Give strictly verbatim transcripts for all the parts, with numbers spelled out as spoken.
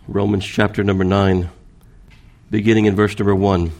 Romans chapter number nine, beginning in verse number one.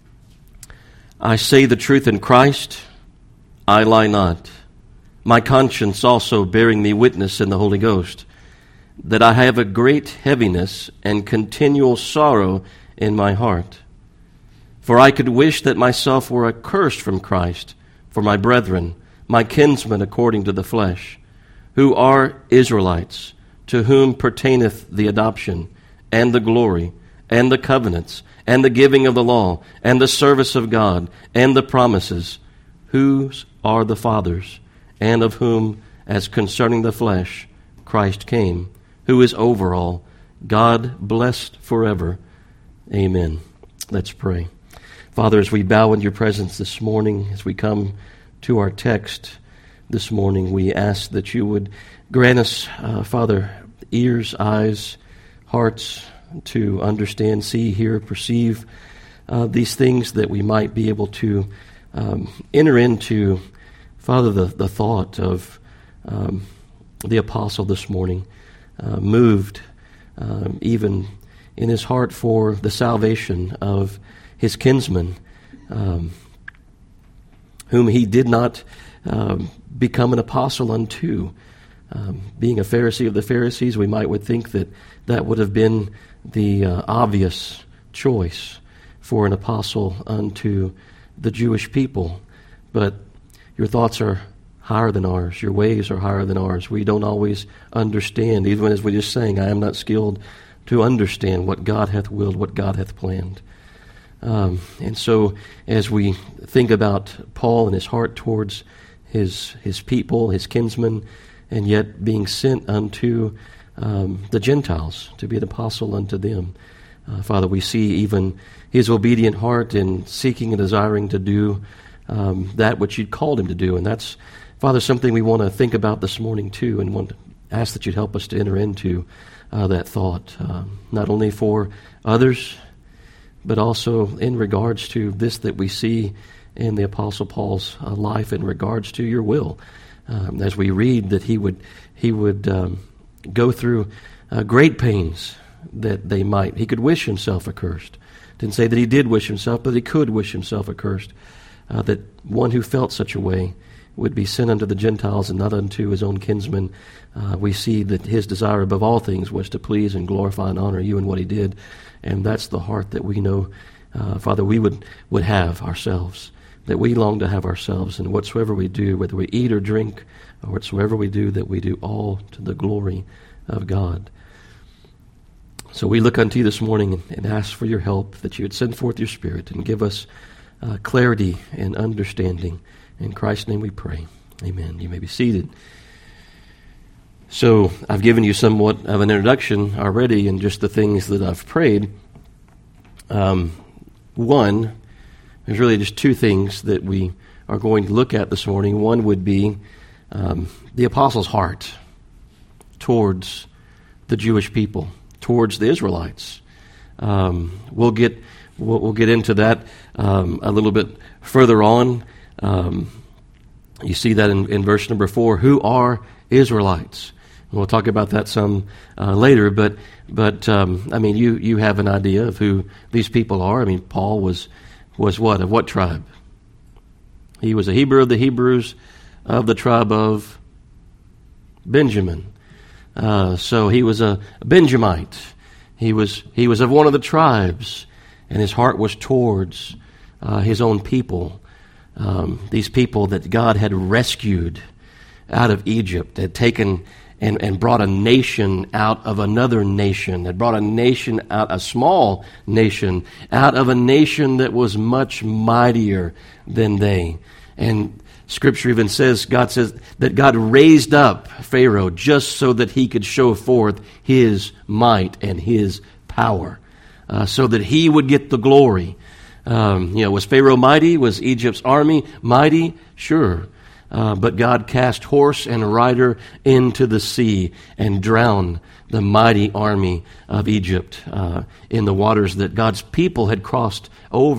I say the truth in Christ, I lie not. My conscience also bearing me witness in the Holy Ghost, that I have a great heaviness and continual sorrow in my heart. For I could wish that myself were accursed from Christ for my brethren, my kinsmen according to the flesh, who are Israelites, to whom pertaineth the adoption, and the glory, and the covenants, and the giving of the law, and the service of God, and the promises, whose are the fathers, and of whom, as concerning the flesh, Christ came, who is over all, God blessed forever. Amen. Let's pray. Father, as we bow in your presence this morning, as we come to our text this morning, we ask that you would grant us, uh, Father, ears, eyes, hearts to understand, see, hear, perceive uh, these things, that we might be able to um, enter into, Father, the, the thought of um, the apostle this morning, uh, moved um, even in his heart for the salvation of his kinsmen, um, whom he did not um, become an apostle unto. Um, being a Pharisee of the Pharisees, we might would think that that would have been the uh, obvious choice for an apostle unto the Jewish people. But your thoughts are higher than ours. Your ways are higher than ours. We don't always understand, even as we just sang, I am not skilled to understand what God hath willed, what God hath planned. Um, and so as we think about Paul and his heart towards his his people, his kinsmen, and yet being sent unto um, the Gentiles to be an apostle unto them, uh, Father, we see even his obedient heart in seeking and desiring to do um, that which you'd called him to do. And that's, Father, something we want to think about this morning too, and want to ask that you'd help us to enter into uh, that thought, um, not only for others, but also in regards to this that we see in the Apostle Paul's uh, life in regards to your will. Um, as we read that he would he would um, go through uh, great pains that they might. He could wish himself accursed. Didn't say that he did wish himself, but he could wish himself accursed. Uh, that one who felt such a way would be sent unto the Gentiles and not unto his own kinsmen. Uh, we see that his desire above all things was to please and glorify and honor you in what he did. And that's the heart that we know, uh, Father, we would, would have ourselves, that we long to have ourselves. And whatsoever we do, whether we eat or drink, or whatsoever we do, that we do all to the glory of God. So we look unto you this morning and ask for your help, that you would send forth your Spirit and give us uh, clarity and understanding. In Christ's name we pray. Amen. You may be seated. So I've given you somewhat of an introduction already in just the things that I've prayed. Um, one, there's really just two things that we are going to look at this morning. One would be um, the apostle's heart towards the Jewish people, towards the Israelites. Um, we'll get we'll, we'll get into that um, a little bit further on. Um, you see that in, in verse number four. Who are Israelites? And we'll talk about that some uh, later. But but um, I mean, you you have an idea of who these people are. I mean, Paul was was what of what tribe? He was a Hebrew of the Hebrews, of the tribe of Benjamin. Uh, so he was a Benjamite. He was he was of one of the tribes, and his heart was towards uh, his own people. Um, these people that God had rescued out of Egypt, had taken and, and brought a nation out of another nation, had brought a nation out, a small nation, out of a nation that was much mightier than they. And Scripture even says, God says that God raised up Pharaoh just so that he could show forth his might and his power, uh, so that he would get the glory. Um, you know, was Pharaoh mighty? Was Egypt's army mighty? Sure. Uh, but God cast horse and rider into the sea and drowned the mighty army of Egypt uh, in the waters that God's people had crossed over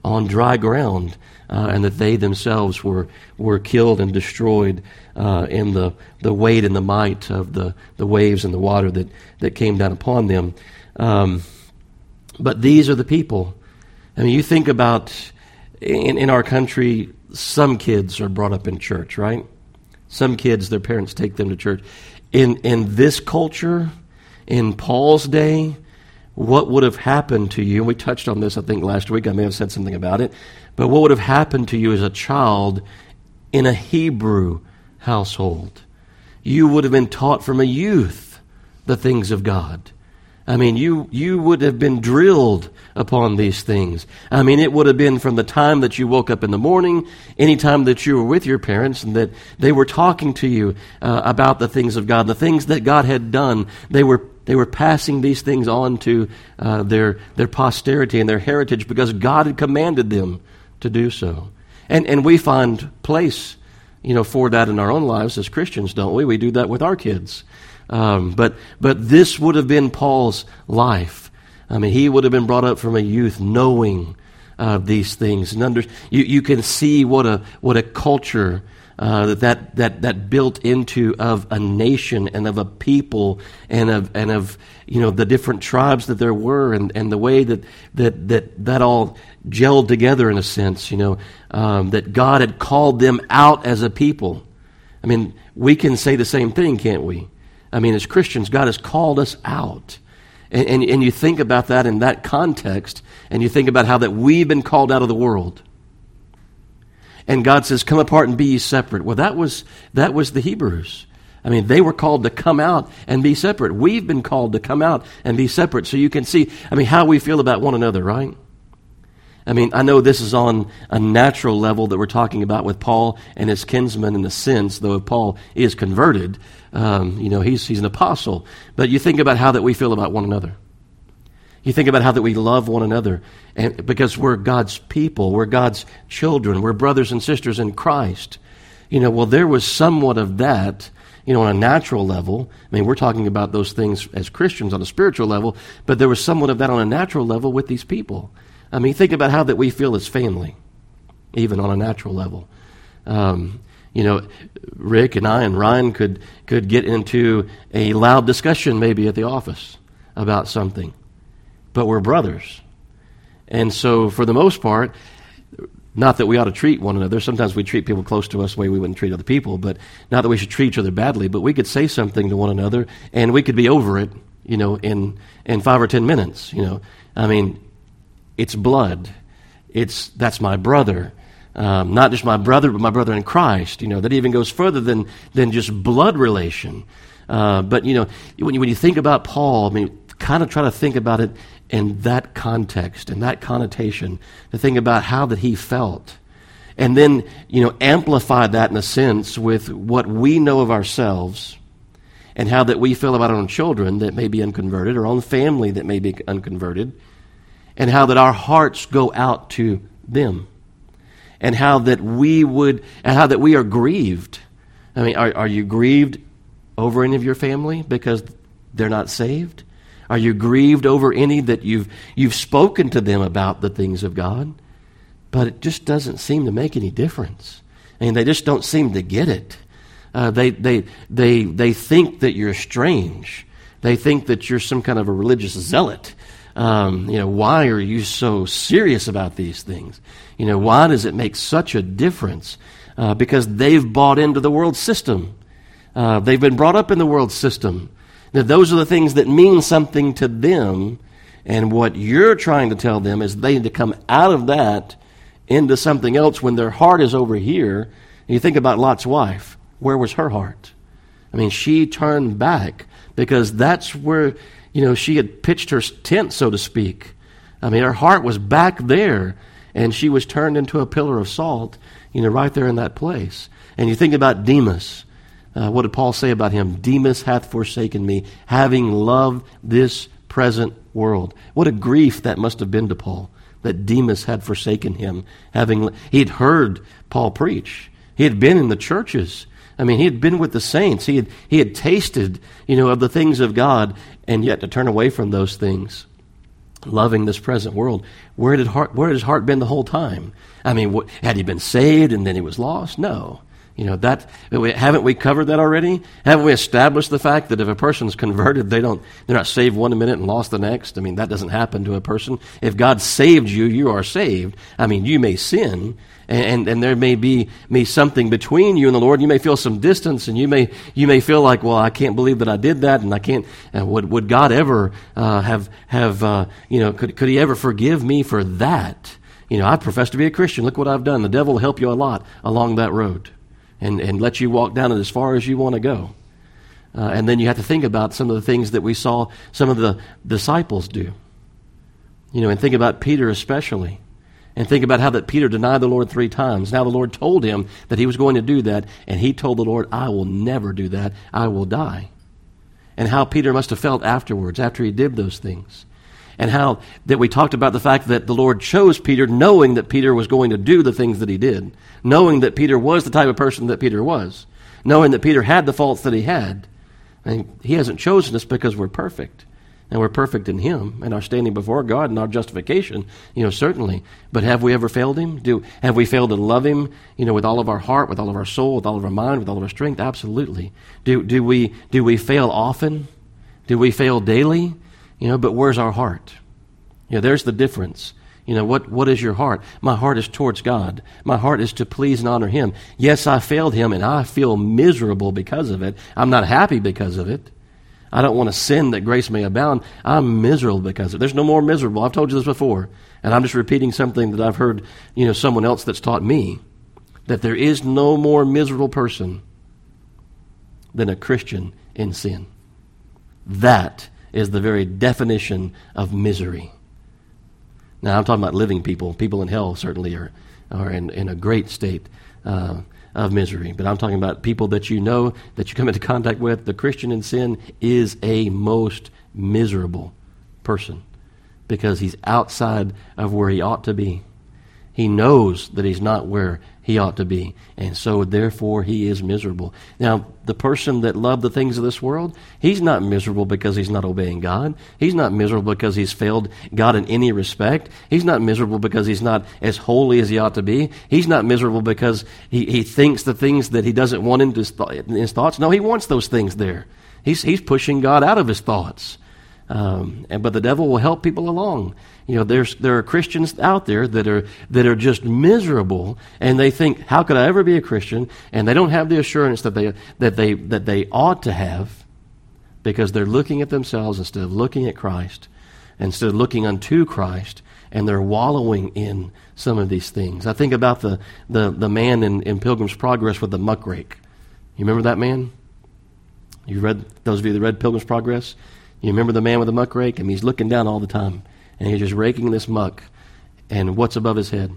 on dry ground, uh, and that they themselves were were killed and destroyed uh, in the, the weight and the might of the, the waves and the water that, that came down upon them. Um, but these are the people. I mean, you think about in, in our country, some kids are brought up in church, right? Some kids, their parents take them to church. In in this culture, in Paul's day, what would have happened to you, and we touched on this, I think, last week, I may have said something about it, but what would have happened to you as a child in a Hebrew household? You would have been taught from a youth the things of God. I mean, you you would have been drilled upon these things. I mean, it would have been from the time that you woke up in the morning, any time that you were with your parents, and that they were talking to you uh, about the things of God, the things that God had done. They were they were passing these things on to uh, their their posterity and their heritage because God had commanded them to do so. And and we find place, you know, for that in our own lives as Christians, don't we? We do that with our kids. Um, but but this would have been Paul's life. I mean, he would have been brought up from a youth knowing uh, these things. And under, you, you can see what a what a culture uh, that, that that that built into of a nation and of a people and of and of you know the different tribes that there were and, and the way that that that that all gelled together in a sense. You know um, that God had called them out as a people. I mean, we can say the same thing, can't we? I mean, as Christians, God has called us out. And, and, and you think about that in that context, and you think about how that we've been called out of the world. And God says, come apart and be ye separate. Well, that was that was the Hebrews. I mean, they were called to come out and be separate. We've been called to come out and be separate. So you can see, I mean, how we feel about one another, right? I mean, I know this is on a natural level that we're talking about with Paul and his kinsmen in a sense, though Paul is converted. Um, you know, he's he's an apostle. But you think about how that we feel about one another. You think about how that we love one another. And because we're God's people, we're God's children, we're brothers and sisters in Christ. You know, well, there was somewhat of that, you know, on a natural level. I mean, we're talking about those things as Christians on a spiritual level, but there was somewhat of that on a natural level with these people. I mean, think about how that we feel as family, even on a natural level. Um, you know, Rick and I and Ryan could could get into a loud discussion maybe at the office about something, but we're brothers. And so for the most part, not that we ought to treat one another. Sometimes we treat people close to us the way we wouldn't treat other people, but not that we should treat each other badly, but we could say something to one another and we could be over it, you know, in, in five or ten minutes, you know. I mean, it's blood. It's that's my brother. Um, not just my brother, but my brother in Christ. You know, that even goes further than than just blood relation. Uh, but, you know, when you, when you think about Paul, I mean, kind of try to think about it in that context, in that connotation, to think about how that he felt. And then, you know, amplify that in a sense with what we know of ourselves and how that we feel about our own children that may be unconverted, our own family that may be unconverted, and how that our hearts go out to them, and how that we would, and how that we are grieved. I mean, are, are you grieved over any of your family because they're not saved? Are you grieved over any that you've you've spoken to them about the things of God, but it just doesn't seem to make any difference? I mean, they just don't seem to get it. Uh, they they they they think that you're strange. They think that you're some kind of a religious zealot. Um, you know, why are you so serious about these things? You know, why does it make such a difference? Uh, because they've bought into the world system. Uh, they've been brought up in the world system. Now, those are the things that mean something to them, and what you're trying to tell them is they need to come out of that into something else when their heart is over here. And you think about Lot's wife. Where was her heart? I mean, she turned back because that's where, you know, she had pitched her tent, so to speak. I mean, her heart was back there, and she was turned into a pillar of salt, you know, right there in that place. And you think about Demas. Uh, what did Paul say about him? Demas hath forsaken me, having loved this present world. What a grief that must have been to Paul, that Demas had forsaken him. Having He'd heard Paul preach. He had been in the churches. I mean, he had been with the saints. He had he had tasted, you know, of the things of God, and yet to turn away from those things. loving this present world. Where did heart, where had his heart been the whole time? I mean, what, had he been saved and then he was lost? No. You know, that, haven't we covered that already? Haven't we established the fact that if a person's converted, they don't, they're not saved one minute and lost the next? I mean, that doesn't happen to a person. If God saved you, you are saved. I mean, you may sin, and, and, and there may be, may something between you and the Lord. You may feel some distance, and you may, you may feel like, well, I can't believe that I did that, and I can't, uh, would, would God ever, uh, have, have, uh, you know, could, could he ever forgive me for that? You know, I profess to be a Christian. Look what I've done. The devil will help you a lot along that road. And, and let you walk down it as far as you want to go. Uh, and then you have to think about some of the things that we saw some of the disciples do. You know, and think about Peter especially. And think about how that Peter denied the Lord three times. Now the Lord told him that he was going to do that, and he told the Lord, I will never do that. I will die. And how Peter must have felt afterwards, after he did those things. And how that we talked about the fact that the Lord chose Peter knowing that Peter was going to do the things that he did, knowing that Peter was the type of person that Peter was, knowing that Peter had the faults that he had. And he hasn't chosen us because we're perfect, and we're perfect in him and our standing before God and our justification, you know, certainly. But have we ever failed him? Do have we failed to love him, you know, with all of our heart, with all of our soul, with all of our mind, with all of our strength? Absolutely. Do do we do we fail often? Do we fail daily? You know, but where's our heart? You know, there's the difference. You know, what, what is your heart? My heart is towards God. My heart is to please and honor him. Yes, I failed him, and I feel miserable because of it. I'm not happy because of it. I don't want to sin that grace may abound. I'm miserable because of it. There's no more miserable. I've told you this before, and I'm just repeating something that I've heard, you know, someone else that's taught me, that there is no more miserable person than a Christian in sin. That is the very definition of misery. Now, I'm talking about living people. People in hell certainly are, are in, in a great state uh, of misery. But I'm talking about people that you know, that you come into contact with. The Christian in sin is a most miserable person because he's outside of where he ought to be. He knows that he's not where he ought to be, and so therefore he is miserable. Now, the person that loved the things of this world, he's not miserable because he's not obeying God. He's not miserable because he's failed God in any respect. He's not miserable because he's not as holy as he ought to be. He's not miserable because he, he thinks the things that he doesn't want into his, th- in his thoughts. No, he wants those things there. He's, he's pushing God out of his thoughts. Um, and but the devil will help people along. You know, there's there are Christians out there that are that are just miserable, and they think, "How could I ever be a Christian?" And they don't have the assurance that they that they that they ought to have, because they're looking at themselves instead of looking at Christ, instead of looking unto Christ, and they're wallowing in some of these things. I think about the the the man in, in Pilgrim's Progress with the muckrake. You remember that man? You read those of you that read Pilgrim's Progress. You remember the man with the muck rake? I mean, he's looking down all the time, and he's just raking this muck. And what's above his head?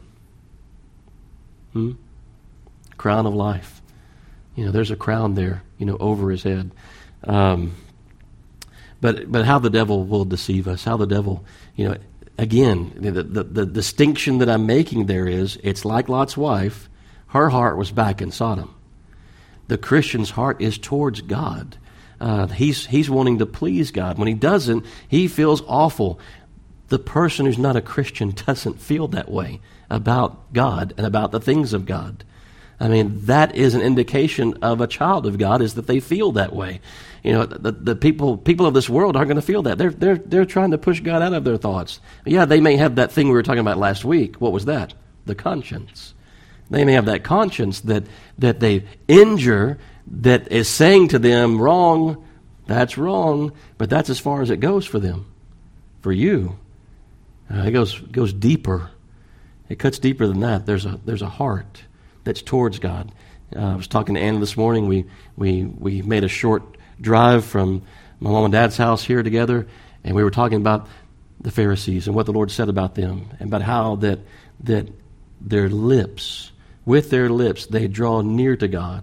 Hmm? Crown of life. You know, there's a crown there, you know, over his head. Um, but but how the devil will deceive us, how the devil, you know, again, the, the, the distinction that I'm making there is, it's like Lot's wife. Her heart was back in Sodom. The Christian's heart is towards God. Uh, he's he's wanting to please God. When he doesn't, he feels awful. The person who's not a Christian doesn't feel that way about God and about the things of God. I mean, that is an indication of a child of God, is that they feel that way. You know, the, the people people of this world aren't going to feel that. They're they're they're trying to push God out of their thoughts. Yeah, they may have that thing we were talking about last week. What was that? The conscience. They may have that conscience that that they injure, that is saying to them, wrong, that's wrong, but that's as far as it goes for them. For you, uh, it goes goes deeper. It cuts deeper than that. There's a there's a heart that's towards God. Uh, I was talking to Anna this morning. We we we made a short drive from my mom and dad's house here together, and we were talking about the Pharisees and what the Lord said about them, and about how that that their lips, with their lips, they draw near to God.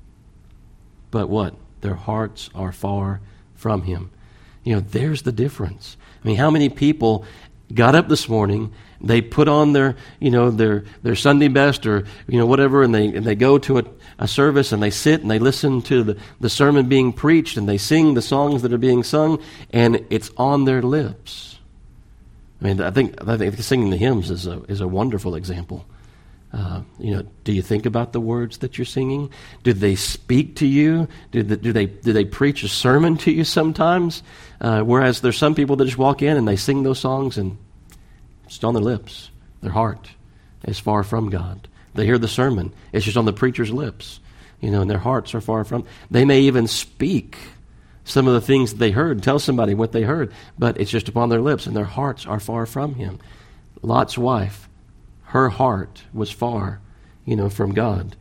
But what? Their hearts are far from him. You know, there's the difference. I mean, how many people got up this morning, they put on their, you know, their their Sunday best or, you know, whatever, and they and they go to a, a service and they sit and they listen to the, the sermon being preached and they sing the songs that are being sung, and it's on their lips. I mean, I think I think singing the hymns is a is a wonderful example. Uh, you know, do you think about the words that you're singing? Do they speak to you? Do they, do they do they preach a sermon to you sometimes? Uh, whereas there's some people that just walk in and they sing those songs and it's on their lips. Their heart is far from God. They hear the sermon. It's just on the preacher's lips. You know, and their hearts are far from. They may even speak some of the things that they heard, tell somebody what they heard, but it's just upon their lips and their hearts are far from Him. Lot's wife, her heart was far, you know, from God.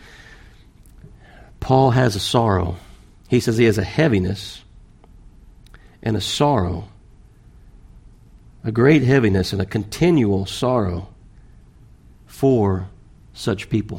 Paul has a sorrow. He says he has a heaviness and a sorrow, a great heaviness and a continual sorrow for such people.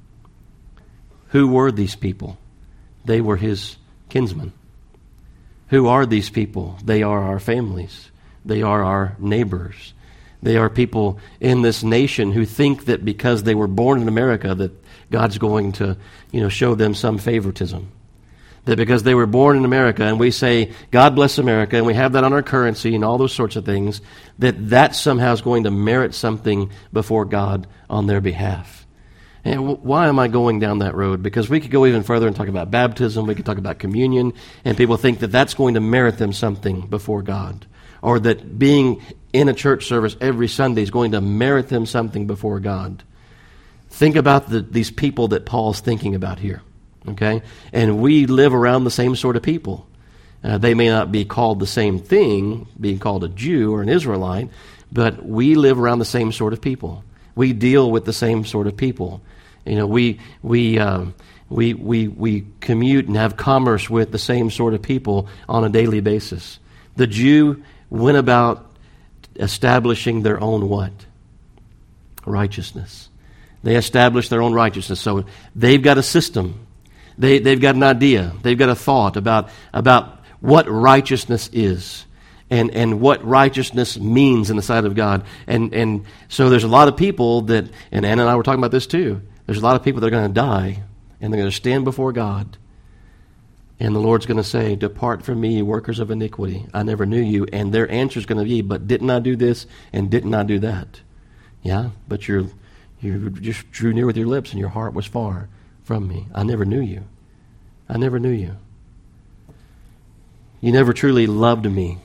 Who were these people? They were his kinsmen. Who are these people? They are our families. They are our neighbors. They are people in this nation who think that because they were born in America that God's going to, you know, show them some favoritism. That because they were born in America and we say, God bless America, and we have that on our currency and all those sorts of things, that that somehow is going to merit something before God on their behalf. And why am I going down that road? Because we could go even further and talk about baptism, we could talk about communion, and people think that that's going to merit them something before God. Or that being in a church service every Sunday is going to merit them something before God. Think about the, these people that Paul's thinking about here. Okay? And we live around the same sort of people. Uh, they may not be called the same thing, being called a Jew or an Israelite, but we live around the same sort of people. We deal with the same sort of people. You know, we we uh, we we we commute and have commerce with the same sort of people on a daily basis. The Jew went about establishing their own what? Righteousness. They established their own righteousness. So they've got a system. They they've got an idea. They've got a thought about about what righteousness is. And and what righteousness means in the sight of God. And and so there's a lot of people that, and Anna and I were talking about this too, there's a lot of people that are going to die, and they're going to stand before God, and the Lord's going to say, depart from me, you workers of iniquity, I never knew you. And their answer is going to be, but didn't I do this, and didn't I do that? Yeah, but you're, you just drew near with your lips, and your heart was far from me. I never knew you. I never knew you. You never truly loved me.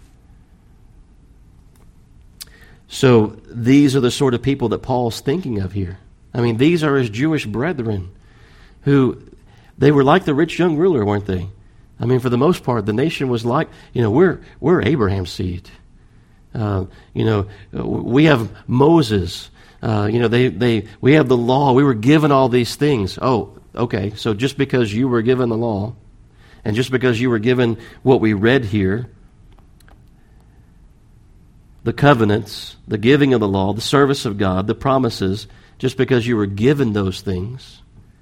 So these are the sort of people that Paul's thinking of here. I mean, these are his Jewish brethren who, they were like the rich young ruler, weren't they? I mean, for the most part, the nation was like, you know, we're we're Abraham's seed. Uh, you know, we have Moses. Uh, you know, they, they we have the law. We were given all these things. Oh, okay, so just because you were given the law, and just because you were given what we read here, the covenants, the giving of the law, the service of God, the promises, just because you were given those things,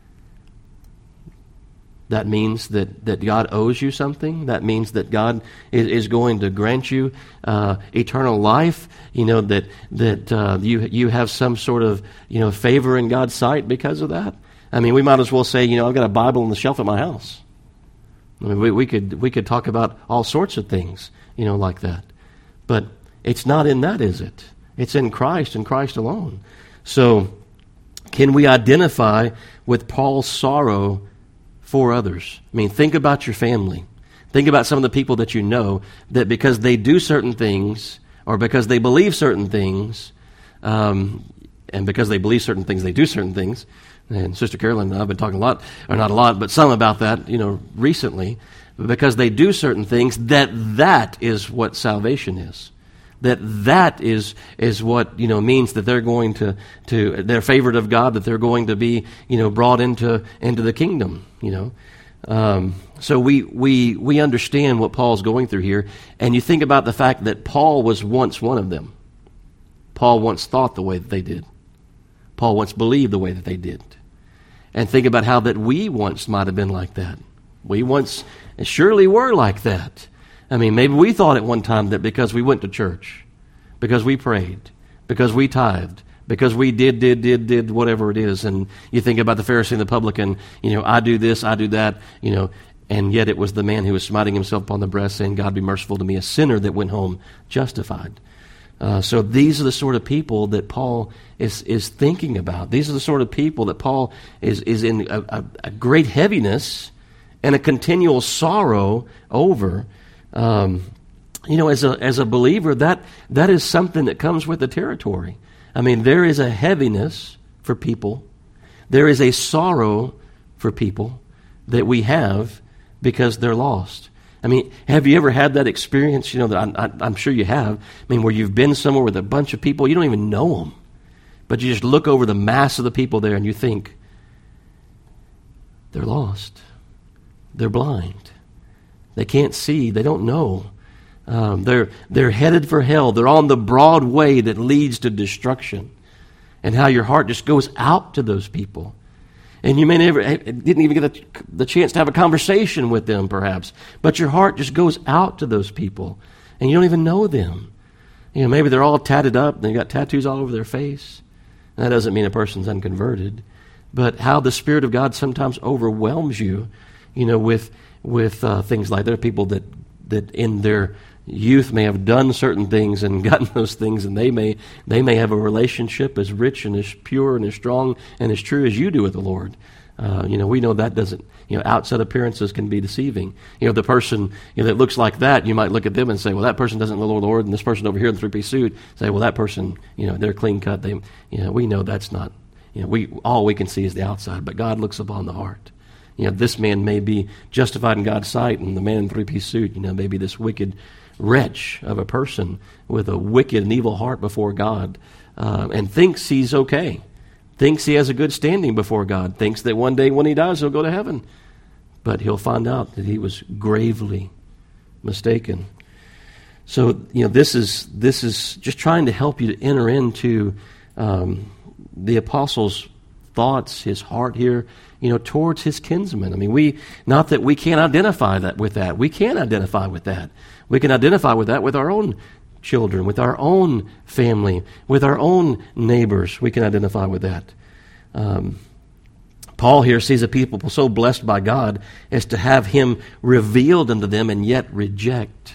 that means that, that God owes you something. That means that God is, is going to grant you uh, eternal life. You know, that that uh, you you have some sort of, you know, favor in God's sight because of that. I mean, we might as well say, you know, I've got a Bible on the shelf at my house. I mean, we, we could we could talk about all sorts of things, you know, like that. But it's not in that, is it? It's in Christ and Christ alone. So, can we identify with Paul's sorrow for others? I mean, think about your family. Think about some of the people that you know that because they do certain things or because they believe certain things, um, and because they believe certain things, they do certain things. And Sister Carolyn and I have been talking a lot, or not a lot, but some about that, you know, recently. Because they do certain things, that that is what salvation is. That that is is what, you know, means that they're going to, to they're favored of God, that they're going to be, you know, brought into into the kingdom, you know. Um, so we we we understand what Paul's going through here, and you think about the fact that Paul was once one of them. Paul once thought the way that they did. Paul once believed the way that they did. And think about how that we once might have been like that. We once surely were like that. I mean, maybe we thought at one time that because we went to church, because we prayed, because we tithed, because we did, did, did, did whatever it is. And you think about the Pharisee and the publican, you know, I do this, I do that, you know, and yet it was the man who was smiting himself upon the breast saying, God be merciful to me, a sinner, that went home justified. Uh, so these are the sort of people that Paul is is thinking about. These are the sort of people that Paul is, is in a, a, a great heaviness and a continual sorrow over. Um, you know, as a as a believer, that that is something that comes with the territory. I mean, there is a heaviness for people. There is a sorrow for people that we have because they're lost. I mean, have you ever had that experience, you know, that I, I, I'm sure you have, I mean, where you've been somewhere with a bunch of people, you don't even know them, but you just look over the mass of the people there and you think, they're lost. They're blind. They can't see. They don't know. Um, they're, they're headed for hell. They're on the broad way that leads to destruction. And how your heart just goes out to those people. And you may never, didn't even get the, the chance to have a conversation with them, perhaps. But your heart just goes out to those people. And you don't even know them. You know, maybe they're all tatted up. And they got tattoos all over their face. And that doesn't mean a person's unconverted. But how the Spirit of God sometimes overwhelms you, you know, with with uh, things like there are people that, that in their youth may have done certain things and gotten those things, and they may they may have a relationship as rich and as pure and as strong and as true as you do with the Lord. Uh, you know, we know that doesn't, you know, outside appearances can be deceiving. You know, the person, you know, that looks like that, you might look at them and say, well, that person doesn't know the Lord, and this person over here in the three-piece suit, say, well, that person, you know, they're clean cut. They, you know, we know that's not, you know, we all we can see is the outside, but God looks upon the heart. You know, this man may be justified in God's sight, and the man in the three-piece suit, you know, may be this wicked wretch of a person with a wicked and evil heart before God, uh, and thinks he's okay, thinks he has a good standing before God, thinks that one day when he dies he'll go to heaven, but he'll find out that he was gravely mistaken. So, you know, this is this is just trying to help you to enter into um, the apostle's thoughts, his heart here, you know, towards his kinsmen. I mean, we, not that we can't identify that with that. We can identify with that. We can identify with that with our own children, with our own family, with our own neighbors. We can identify with that. Um, Paul here sees a people so blessed by God as to have him revealed unto them and yet reject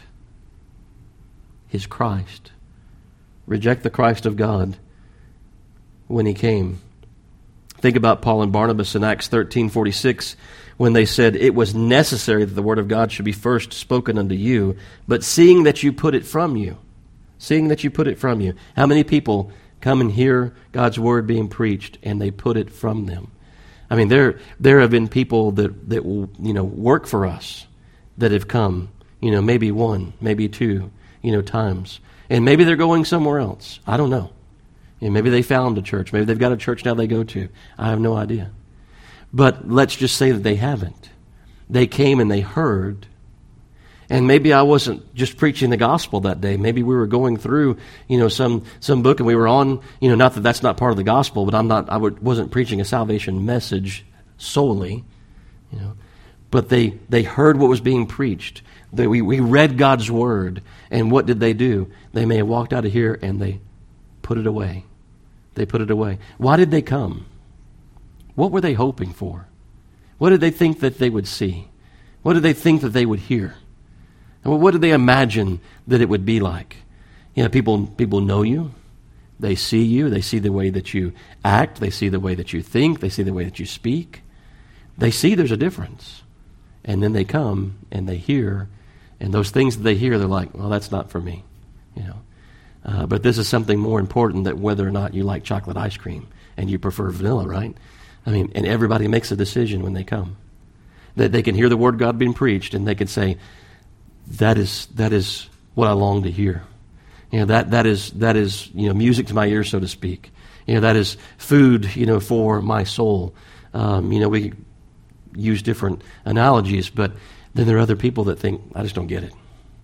his Christ. Reject the Christ of God when he came. Think about Paul and Barnabas in Acts thirteen forty-six when they said, it was necessary that the word of God should be first spoken unto you, but seeing that you put it from you, seeing that you put it from you. How many people come and hear God's word being preached and they put it from them? I mean, there there have been people that, that will, you know, work for us that have come, you know, maybe one, maybe two, you know, times. And maybe they're going somewhere else. I don't know. You know, maybe they found a church. Maybe they've got a church now they go to. I have no idea. But let's just say that they haven't. They came and they heard. And maybe I wasn't just preaching the gospel that day. Maybe we were going through, you know, some some book, and we were on, you know, not that that's not part of the gospel, but I'm not. I wasn't preaching a salvation message solely, you know. But they they heard what was being preached. They, we we read God's word, and what did they do? They may have walked out of here and they put it away. They put it away. Why did they come? What were they hoping for? What did they think that they would see? What did they think that they would hear? And what did they imagine that it would be like? You know, people people know you. They see you. They see the way that you act. They see the way that you think. They see the way that you speak. They see there's a difference. And then they come and they hear. And those things that they hear, they're like, well, that's not for me. You know. Uh, but this is something more important than whether or not you like chocolate ice cream and you prefer vanilla, right? I mean, and everybody makes a decision when they come. That they can hear the word of God being preached and they can say, that is that is what I long to hear. You know, that that is that is, you know, music to my ears, so to speak. You know, that is food, you know, for my soul. Um, you know, we use different analogies, but then there are other people that think, I just don't get it.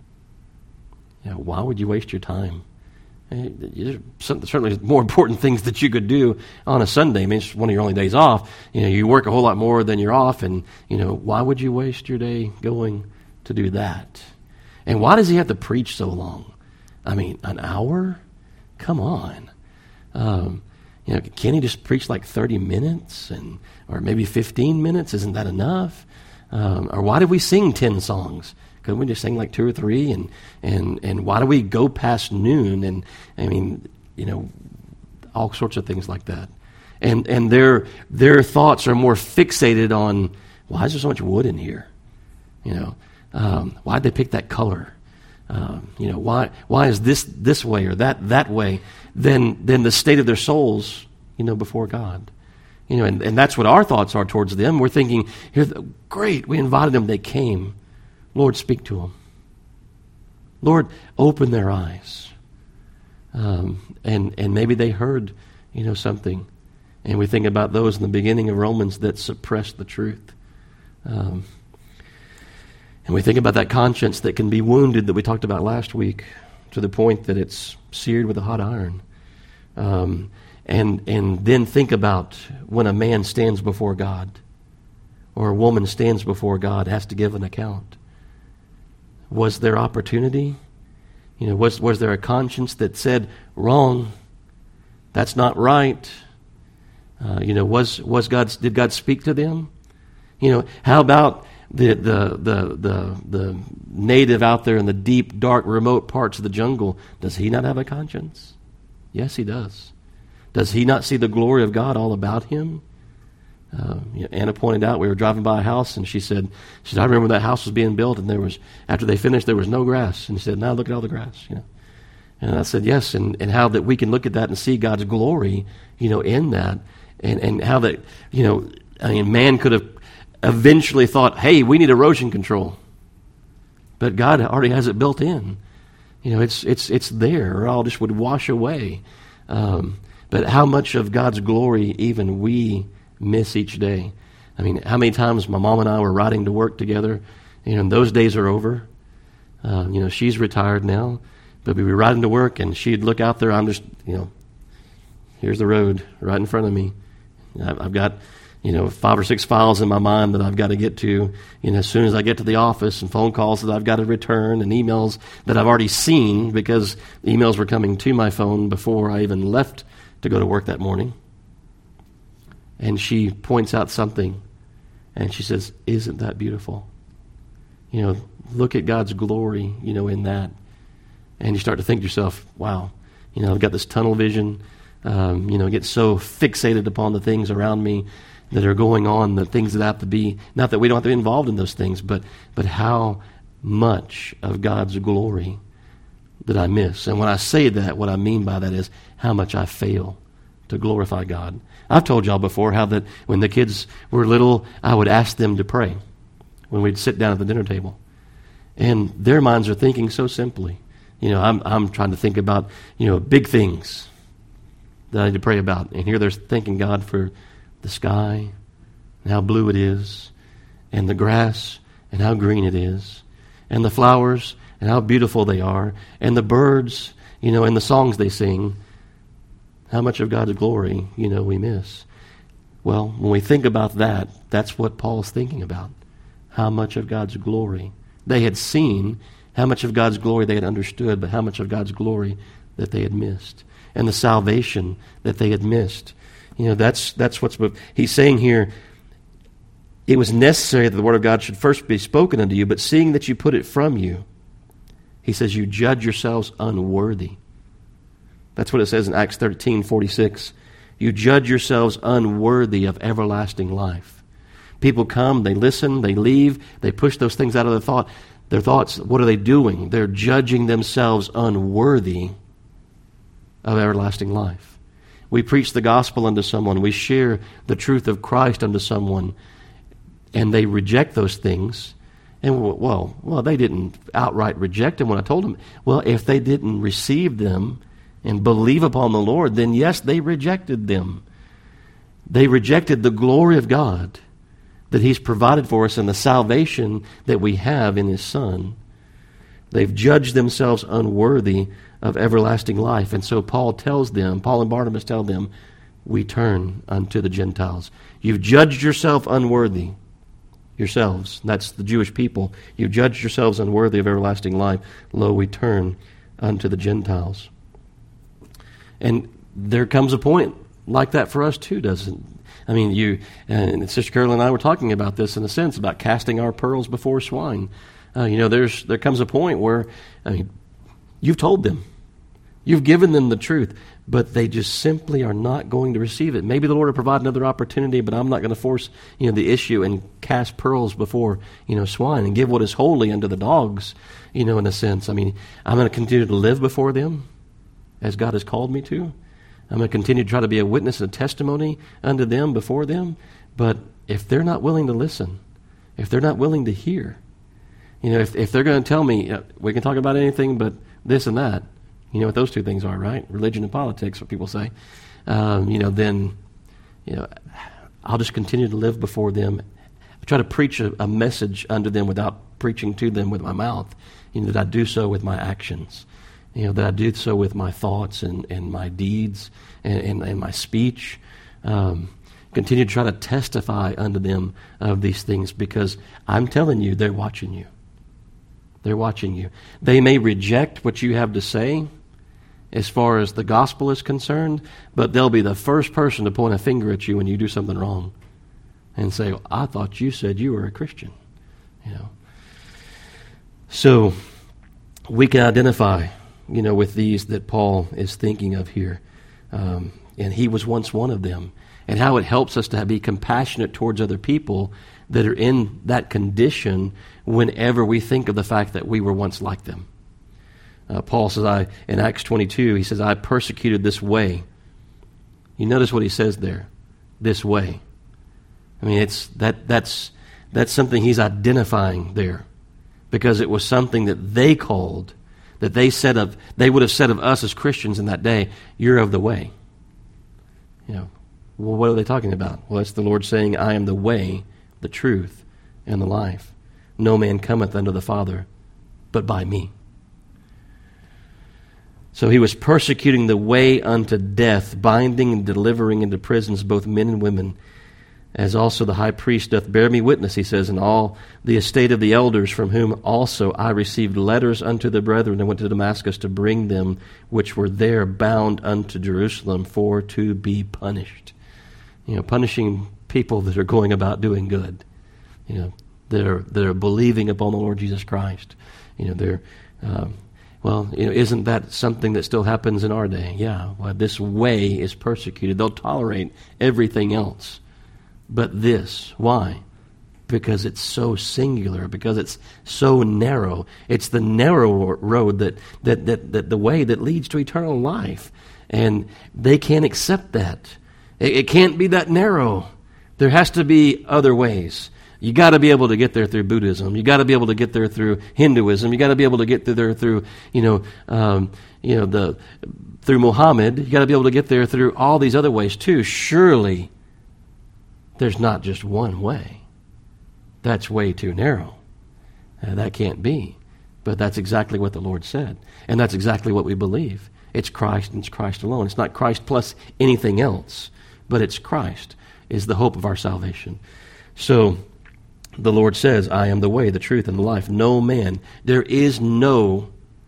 You know, why would you waste your time? There's certainly more important things that you could do on a Sunday. I mean, it's one of your only days off. You know, you work a whole lot more than you're off, and, you know, why would you waste your day going to do that? And why does he have to preach so long? I mean, an hour? Come on. Um, you know, can't he just preach like thirty minutes and or maybe fifteen minutes? Isn't that enough? Um, or why did we sing ten songs? Couldn't we just sing like two or three? And, and, and why do we go past noon? And, I mean, you know, all sorts of things like that. And and their their thoughts are more fixated on, why is there so much wood in here? You know, um, why'd they pick that color? Um, you know, why why is this this way or that that way? Than than the state of their souls, you know, before God. You know, and, and that's what our thoughts are towards them. We're thinking, here, great, we invited them, they came. Lord, speak to them. Lord, open their eyes. Um, and and maybe they heard, you know, something. And we think about those in the beginning of Romans that suppressed the truth. Um, and we think about that conscience that can be wounded that we talked about last week to the point that it's seared with a hot iron. Um, and and then think about when a man stands before God or a woman stands before God, has to give an account. Was there opportunity? You know, was was there a conscience that said, wrong, that's not right? Uh, you know, was was God? Did God speak to them? You know, how about the the the the the native out there in the deep, dark, remote parts of the jungle? Does he not have a conscience? Yes, he does. Does he not see the glory of God all about him? Uh, you know, Anna pointed out we were driving by a house, and she said, "She said I remember when that house was being built, and there was after they finished, there was no grass." And she said, "Now look at all the grass." You know, and I said, "Yes," and and how that we can look at that and see God's glory, you know, in that. And and how that, you know, I mean, man could have eventually thought, hey, we need erosion control. But God already has it built in. You know, it's it's it's there, or all just would wash away. Um, but how much of God's glory even we miss each day? I mean, how many times my mom and I were riding to work together, you know, and those days are over. Uh, you know, she's retired now, but we were riding to work, and she'd look out there. I'm just, you know, here's the road right in front of me. I've got, you know, five or six files in my mind that I've got to get to, you know, as soon as I get to the office, and phone calls that I've got to return, and emails that I've already seen because emails were coming to my phone before I even left to go to work that morning. And she points out something, and she says, "Isn't that beautiful? You know, look at God's glory, you know, in that." And you start to think to yourself, wow, you know, I've got this tunnel vision. Um, you know, get so fixated upon the things around me that are going on, the things that have to be, not that we don't have to be involved in those things, but but how much of God's glory that I miss. And when I say that, what I mean by that is how much I fail to glorify God. I've told y'all before how that when the kids were little, I would ask them to pray when we'd sit down at the dinner table. And their minds are thinking so simply. You know, I'm I'm trying to think about, you know, big things that I need to pray about. And here they're thanking God for the sky and how blue it is, and the grass and how green it is, and the flowers and how beautiful they are, and the birds, you know, and the songs they sing. How much of God's glory, you know, we miss. Well, when we think about that, that's what Paul's thinking about. How much of God's glory they had seen, how much of God's glory they had understood, but how much of God's glory that they had missed. And the salvation that they had missed. You know, that's that's what's he's saying here. It was necessary that the word of God should first be spoken unto you, but seeing that you put it from you, he says you judge yourselves unworthy. That's what it says in Acts thirteen forty-six. You judge yourselves unworthy of everlasting life. People come, they listen, they leave, they push those things out of their thought. Their thoughts, what are they doing? They're judging themselves unworthy of everlasting life. We preach the gospel unto someone. We share the truth of Christ unto someone, and they reject those things. And well, well, they didn't outright reject them when I told them. Well, if they didn't receive them and believe upon the Lord, then yes, they rejected them. They rejected the glory of God that He's provided for us and the salvation that we have in His Son. They've judged themselves unworthy of everlasting life. And so Paul tells them, Paul and Barnabas tell them, we turn unto the Gentiles. You've judged yourself unworthy, yourselves. That's the Jewish people. You've judged yourselves unworthy of everlasting life. Lo, we turn unto the Gentiles. And there comes a point like that for us too, doesn't it? I mean, you and Sister Carol and I were talking about this in a sense, about casting our pearls before swine. Uh, you know, there's there comes a point where, I mean, you've told them. You've given them the truth, but they just simply are not going to receive it. Maybe the Lord will provide another opportunity, but I'm not going to force, you know, the issue and cast pearls before, you know, swine and give what is holy unto the dogs, you know, in a sense. I mean, I'm going to continue to live before them as God has called me to. I'm going to continue to try to be a witness and a testimony unto them before them. But if they're not willing to listen, if they're not willing to hear, you know, if, if they're going to tell me, uh, we can talk about anything but this and that, you know what those two things are, right? Religion and politics, what people say. Um, you know, then, you know, I'll just continue to live before them. I try to preach a, a message unto them without preaching to them with my mouth. You know, that I do so with my actions. You know, that I do so with my thoughts and, and my deeds and, and, and my speech. Um, continue to try to testify unto them of these things, because I'm telling you, they're watching you. They're watching you. They may reject what you have to say as far as the gospel is concerned, but they'll be the first person to point a finger at you when you do something wrong and say, well, I thought you said you were a Christian. You know. So we can identify, you know, with these that Paul is thinking of here. Um, and he was once one of them. And how it helps us to be compassionate towards other people that are in that condition whenever we think of the fact that we were once like them. Uh, Paul says, I in Acts twenty-two, he says, I persecuted this way. You notice what he says there, this way. I mean, it's that that's that's something he's identifying there, because it was something that they called, that they said of, they would have said of us as Christians in that day, you're of the way. You know, well, what are they talking about? Well, it's the Lord saying, I am the way, the truth, and the life. No man cometh unto the Father but by me. So he was persecuting the way unto death, binding and delivering into prisons both men and women, as also the high priest doth bear me witness, he says, in all the estate of the elders, from whom also I received letters unto the brethren, and went to Damascus to bring them which were there bound unto Jerusalem for to be punished. You know, punishing people that are going about doing good. You know, that are, that are believing upon the Lord Jesus Christ. You know, they're... Um, Well, you know, isn't that something that still happens in our day? Yeah, well, this way is persecuted. They'll tolerate everything else. But this, why? Because it's so singular, because it's so narrow. It's the narrow road, that, that, that, that the way that leads to eternal life. And they can't accept that. It, it can't be that narrow. There has to be other ways. You got to be able to get there through Buddhism. You got to be able to get there through Hinduism. You got to be able to get there through, you know, um, you know, the through Muhammad. You got to be able to get there through all these other ways too. Surely, there's not just one way. That's way too narrow. Uh, that can't be. But that's exactly what the Lord said, and that's exactly what we believe. It's Christ, and it's Christ alone. It's not Christ plus anything else, but it's Christ is the hope of our salvation. So the Lord says, I am the way, the truth, and the life. No man, there is no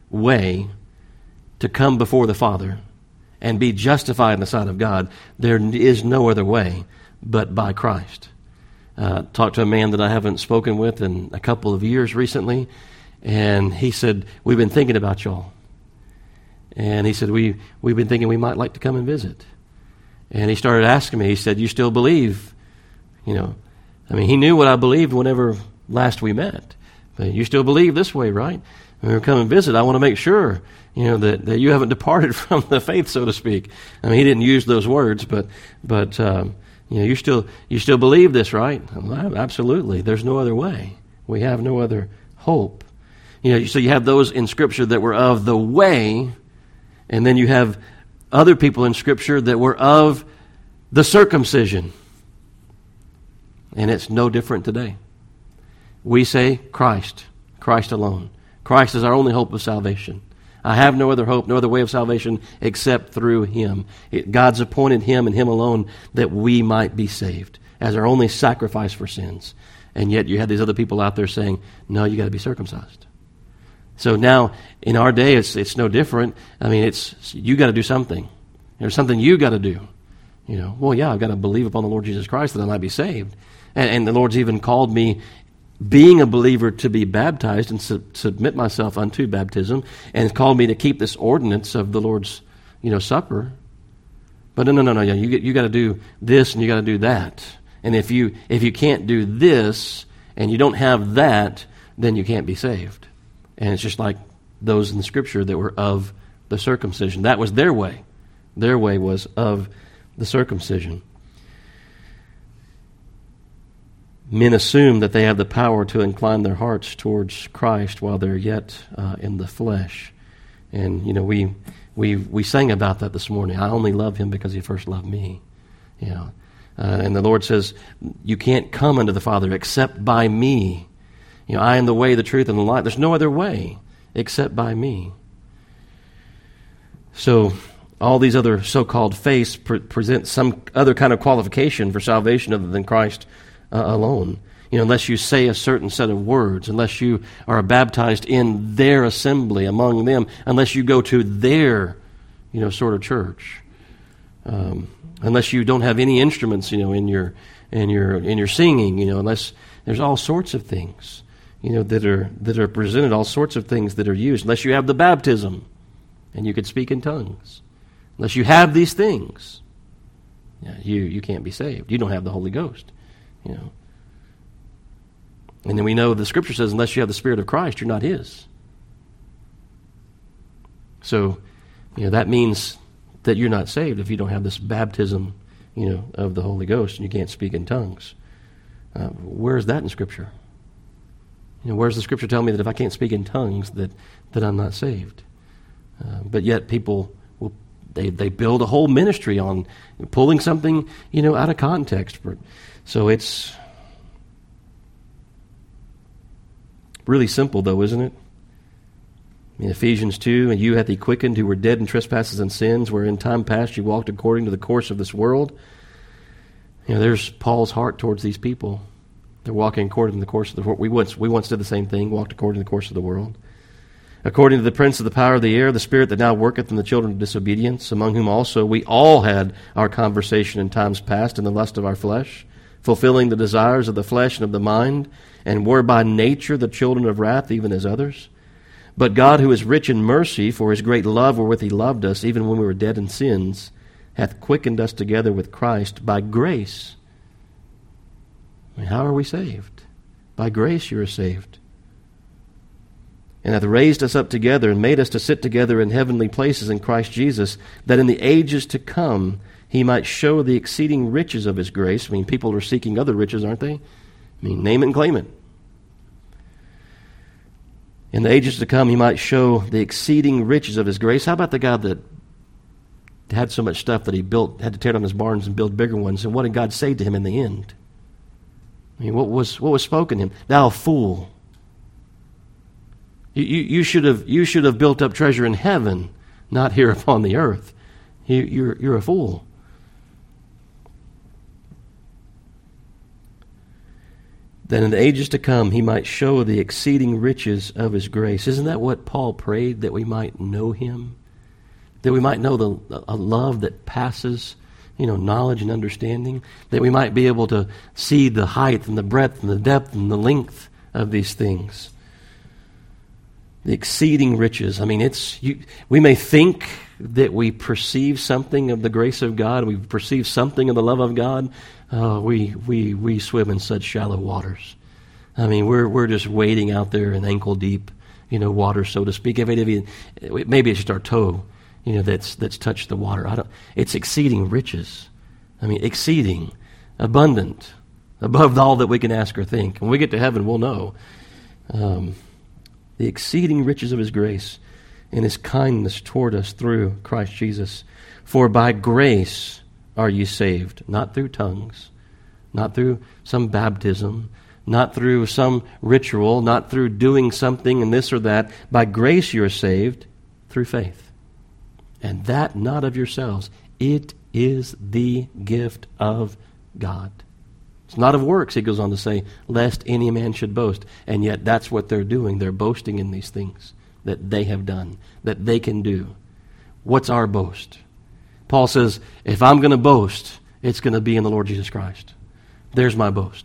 way to come before the Father and be justified in the sight of God. There is no other way but by Christ. Uh, talked to a man that I haven't spoken with in a couple of years recently, and he said, we've been thinking about y'all. And he said, we, we've been thinking we might like to come and visit. And he started asking me, he said, you still believe, you know, I mean, he knew what I believed whenever last we met. But you still believe this way, right? When we come and visit, I want to make sure, you know, that, that you haven't departed from the faith, so to speak. I mean, he didn't use those words, but, but um, you know, you still you still believe this, right? Well, absolutely. There's no other way. We have no other hope. You know, so you have those in Scripture that were of the way, and then you have other people in Scripture that were of the circumcision. And it's no different today. We say Christ, Christ alone. Christ is our only hope of salvation. I have no other hope, no other way of salvation except through Him. It, God's appointed Him and Him alone that we might be saved as our only sacrifice for sins. And yet you have these other people out there saying, no, you got to be circumcised. So now, in our day, it's it's no different. I mean, it's you got to do something. There's something you got to do. You know, well, yeah, I've got to believe upon the Lord Jesus Christ that I might be saved. And, and the Lord's even called me being a believer to be baptized and su- submit myself unto baptism, and it's called me to keep this ordinance of the Lord's, you know, Supper. But no, no, no, no. You you got to do this and you got to do that. And if you if you can't do this and you don't have that, then you can't be saved. And it's just like those in the Scripture that were of the circumcision. That was their way. Their way was of the circumcision. Men assume that they have the power to incline their hearts towards Christ while they're yet uh, in the flesh. And, you know, we we we sang about that this morning. I only love him because he first loved me. You know, uh, and the Lord says, you can't come unto the Father except by me. You know, I am the way, the truth, and the life. There's no other way except by me. So all these other so-called faiths pre- present some other kind of qualification for salvation other than Christ Uh, alone. You know, unless you say a certain set of words, unless you are baptized in their assembly among them, unless you go to their, you know, sort of church, um, unless you don't have any instruments, you know, in your in your in your singing, you know, unless there's all sorts of things, you know, that are that are presented, all sorts of things that are used. Unless you have the baptism, and you could speak in tongues, unless you have these things, yeah, you you can't be saved. You don't have the Holy Ghost. You know, and then we know the Scripture says, unless you have the Spirit of Christ, you're not His. So, you know, that means that you're not saved if you don't have this baptism, you know, of the Holy Ghost, and you can't speak in tongues. Uh, where is that in Scripture? You know, where's the Scripture tell me that if I can't speak in tongues, that that I'm not saved? Uh, but yet people will they they build a whole ministry on pulling something, you know, out of context. For, So it's really simple, though, isn't it? In Ephesians two, and you hath he quickened who were dead in trespasses and sins, where in time past you walked according to the course of this world. You know, there's Paul's heart towards these people. They're walking according to the course of the world. We once, we once did the same thing, walked according to the course of the world. According to the prince of the power of the air, the spirit that now worketh in the children of disobedience, among whom also we all had our conversation in times past in the lust of our flesh, fulfilling the desires of the flesh and of the mind, and were by nature the children of wrath, even as others. But God, who is rich in mercy, for his great love wherewith he loved us, even when we were dead in sins, hath quickened us together with Christ by grace. I mean, how are we saved? By grace you are saved. And hath raised us up together, and made us to sit together in heavenly places in Christ Jesus, that in the ages to come he might show the exceeding riches of his grace. I mean, people are seeking other riches, aren't they? I mean, name it and claim it. In the ages to come, he might show the exceeding riches of his grace. How about the guy that had so much stuff that he built, had to tear down his barns and build bigger ones? And what did God say to him in the end? I mean, what was what was spoken to him? Thou fool! You, you, you should have you should have built up treasure in heaven, not here upon the earth. You, you're you're a fool. That in the ages to come he might show the exceeding riches of his grace. Isn't that what Paul prayed? That we might know him? That we might know the a love that passes, you know, knowledge and understanding? That we might be able to see the height and the breadth and the depth and the length of these things. The exceeding riches. I mean, it's you, we may think that we perceive something of the grace of God, we perceive something of the love of God. Oh, we we we swim in such shallow waters. I mean, we're we're just wading out there in ankle deep, you know, water, so to speak. If it, maybe it's just our toe, you know, that's that's touched the water. I don't. It's exceeding riches. I mean, exceeding, abundant, above all that we can ask or think. When we get to heaven, we'll know. Um, the exceeding riches of his grace and his kindness toward us through Christ Jesus. For by grace are ye saved, not through tongues, not through some baptism, not through some ritual, not through doing something and this or that. By grace you are saved through faith. And that not of yourselves. It is the gift of God. It's not of works, he goes on to say, lest any man should boast. And yet that's what they're doing. They're boasting in these things that they have done, that they can do. What's our boast? Paul says, if I'm going to boast, it's going to be in the Lord Jesus Christ. There's my boast.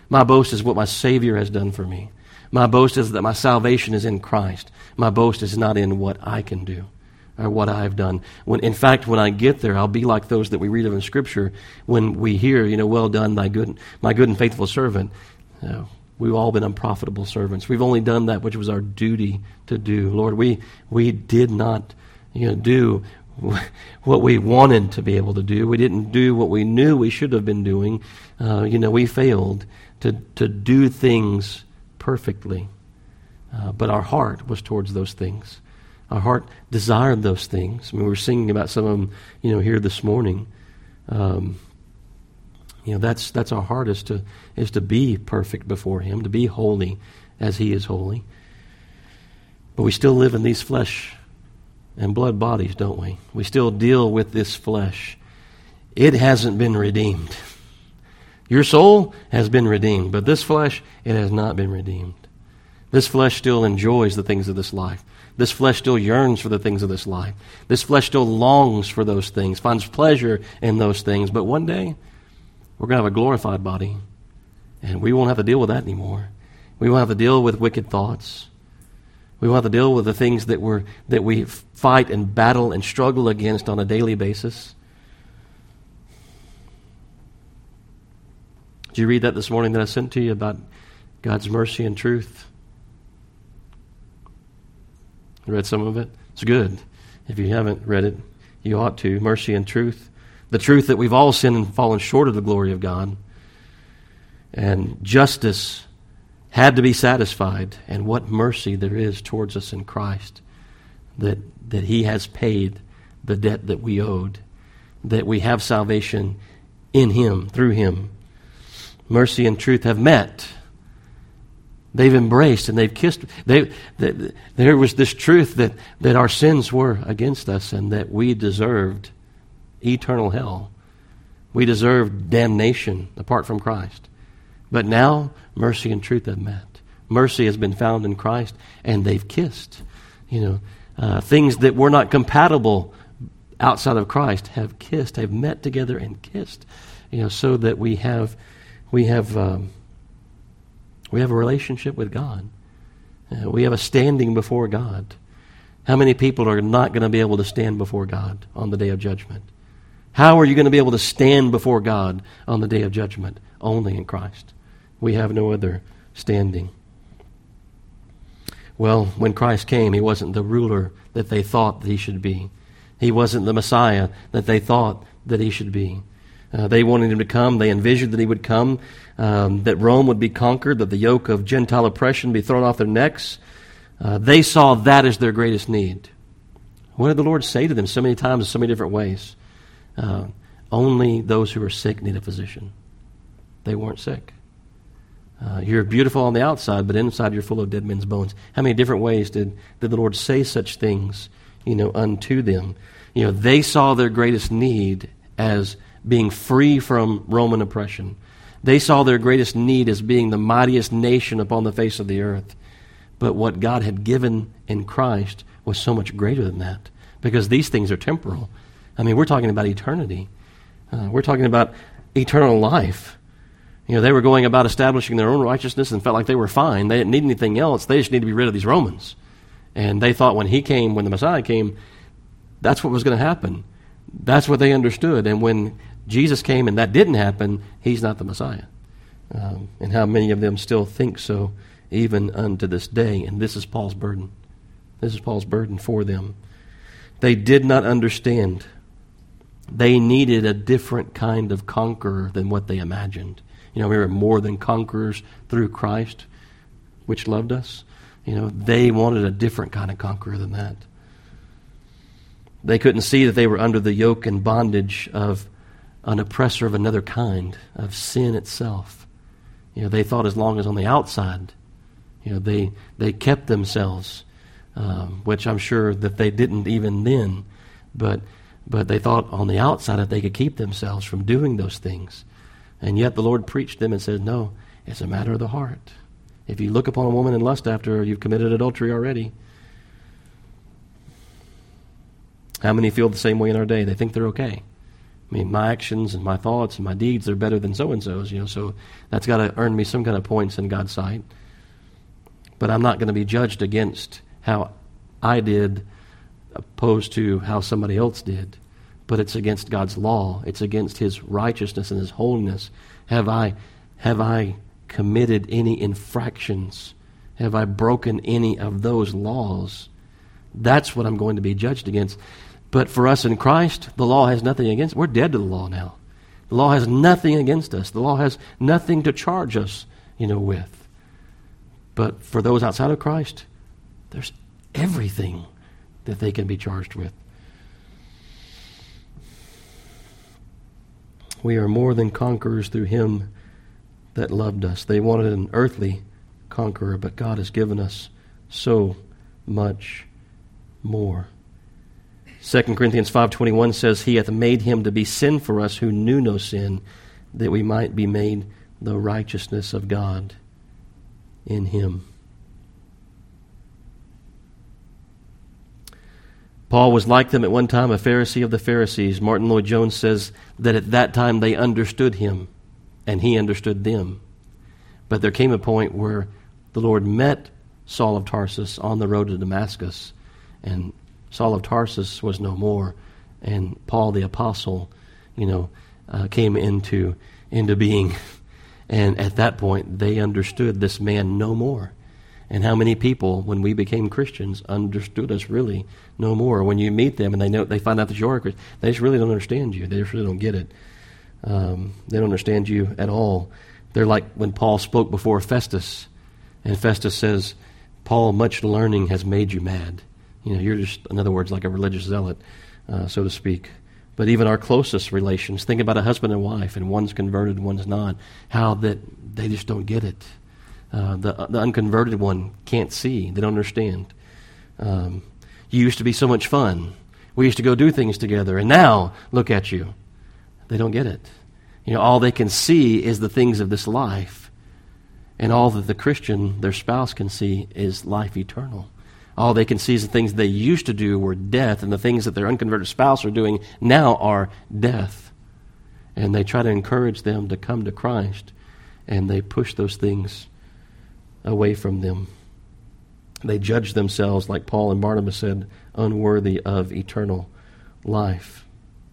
My boast is what my Savior has done for me. My boast is that my salvation is in Christ. My boast is not in what I can do or what I've done. When, in fact, when I get there, I'll be like those that we read of in Scripture when we hear, you know, well done, my good, my good and faithful servant. You know, we've all been unprofitable servants. We've only done that which was our duty to do. Lord, we we did not, you know, do what we wanted to be able to do. We didn't do what we knew we should have been doing. Uh, you know, we failed to to do things perfectly. Uh, but our heart was towards those things. Our heart desired those things. I mean, we were singing about some of them, you know, here this morning. Um, you know, that's that's our heart is to is to be perfect before Him, to be holy as He is holy. But we still live in these flesh and blood bodies, don't we? We still deal with this flesh. It hasn't been redeemed. Your soul has been redeemed, but this flesh, it has not been redeemed. This flesh still enjoys the things of this life. This flesh still yearns for the things of this life. This flesh still longs for those things, finds pleasure in those things. But one day, we're going to have a glorified body, and we won't have to deal with that anymore. We won't have to deal with wicked thoughts. We won't have to deal with the things that we're that we fight and battle and struggle against on a daily basis. Did you read that this morning that I sent to you about God's mercy and truth? You read some of it? It's good. If you haven't read it, you ought to. Mercy and truth. The truth that we've all sinned and fallen short of the glory of God. And justice had to be satisfied, and what mercy there is towards us in Christ, that that He has paid the debt that we owed, that we have salvation in Him, through Him. Mercy and truth have met. They've embraced and they've kissed. They, they, there was this truth that, that our sins were against us and that we deserved eternal hell. We deserved damnation apart from Christ. But now, mercy and truth have met. Mercy has been found in Christ, and they've kissed. You know, uh, things that were not compatible outside of Christ have kissed, have met together and kissed. You know, so that we have, we have, um, we have a relationship with God. Uh, we have a standing before God. How many people are not going to be able to stand before God on the day of judgment? How are you going to be able to stand before God on the day of judgment? Only in Christ. We have no other standing. Well, when Christ came, He wasn't the ruler that they thought that He should be. He wasn't the Messiah that they thought that He should be. Uh, they wanted Him to come. They envisioned that He would come, um, that Rome would be conquered, that the yoke of Gentile oppression be thrown off their necks. Uh, they saw that as their greatest need. What did the Lord say to them so many times in so many different ways? Uh, only those who are sick need a physician. They weren't sick. Uh, you're beautiful on the outside, but inside you're full of dead men's bones. How many different ways did, did the Lord say such things, you know, unto them? You know, they saw their greatest need as being free from Roman oppression. They saw their greatest need as being the mightiest nation upon the face of the earth. But what God had given in Christ was so much greater than that, because these things are temporal. I mean, we're talking about eternity. Uh, we're talking about eternal life. You know, they were going about establishing their own righteousness and felt like they were fine. They didn't need anything else. They just need to be rid of these Romans. And they thought when He came, when the Messiah came, that's what was going to happen. That's what they understood. And when Jesus came and that didn't happen, He's not the Messiah. Um, and how many of them still think so even unto this day. And this is Paul's burden. This is Paul's burden for them. They did not understand. They needed a different kind of conqueror than what they imagined. You know, we were more than conquerors through Christ, which loved us. You know, they wanted a different kind of conqueror than that. They couldn't see that they were under the yoke and bondage of an oppressor of another kind, of sin itself. You know, they thought as long as on the outside, you know, they they kept themselves, um, which I'm sure that they didn't even then, but but they thought on the outside that they could keep themselves from doing those things. And yet the Lord preached them and said, no, it's a matter of the heart. If you look upon a woman and lust after her, you've committed adultery already. How many feel the same way in our day? They think they're okay. I mean, my actions and my thoughts and my deeds are better than so-and-so's, you know, so that's got to earn me some kind of points in God's sight. But I'm not going to be judged against how I did opposed to how somebody else did. But it's against God's law. It's against His righteousness and His holiness. Have I, have I committed any infractions? Have I broken any of those laws? That's what I'm going to be judged against. But for us in Christ, the law has nothing against. We're dead to the law now. The law has nothing against us. The law has nothing to charge us, you know, with. But for those outside of Christ, there's everything that they can be charged with. We are more than conquerors through Him that loved us. They wanted an earthly conqueror, but God has given us so much more. Second Corinthians five twenty-one says, He hath made Him to be sin for us who knew no sin, that we might be made the righteousness of God in Him. Paul was like them at one time, a Pharisee of the Pharisees. Martin Lloyd-Jones says that at that time they understood him, and he understood them. But there came a point where the Lord met Saul of Tarsus on the road to Damascus, and Saul of Tarsus was no more, and Paul the apostle, you know, uh, came into into being. And at that point, they understood this man no more. And how many people, when we became Christians, understood us really no more? When you meet them and they know they find out that you're a Christian, they just really don't understand you. They just really don't get it. Um, they don't understand you at all. They're like when Paul spoke before Festus, and Festus says, Paul, much learning has made you mad. You know, you're just, in other words, like a religious zealot, uh, so to speak. But even our closest relations, think about a husband and wife, and one's converted, one's not, how that they just don't get it. Uh, the, the unconverted one can't see. They don't understand. Um, you used to be so much fun. We used to go do things together, and now, look at you. They don't get it. You know, all they can see is the things of this life, and all that the Christian, their spouse, can see is life eternal. All they can see is the things they used to do were death, and the things that their unconverted spouse are doing now are death. And they try to encourage them to come to Christ, and they push those things away from them. They judge themselves, like Paul and Barnabas said, unworthy of eternal life.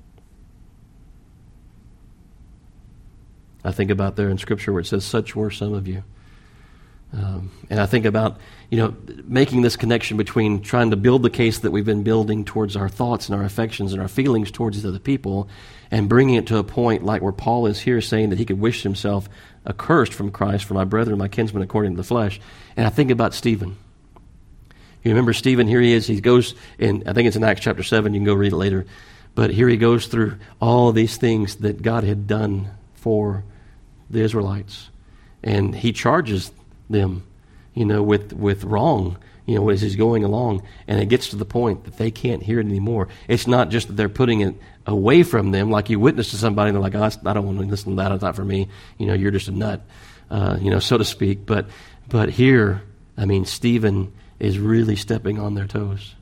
I think about there in Scripture where it says, such were some of you. Um, and I think about, you know, making this connection between trying to build the case that we've been building towards our thoughts and our affections and our feelings towards these other people, and bringing it to a point like where Paul is here saying that he could wish himself accursed from Christ for my brethren, my kinsmen according to the flesh. And I think about Stephen. You remember Stephen, here he is, he goes in, I think it's in Acts chapter seven, you can go read it later, but here he goes through all these things that God had done for the Israelites. And he charges them, you know, with, with wrong, you know, as he's going along. And it gets to the point that they can't hear it anymore. It's not just that they're putting it away from them, like you witness to somebody and they're like, oh, I don't want to listen to that, it's not for me. You know, you're just a nut, uh, you know, so to speak. But, but here, I mean, Stephen is really stepping on their toes.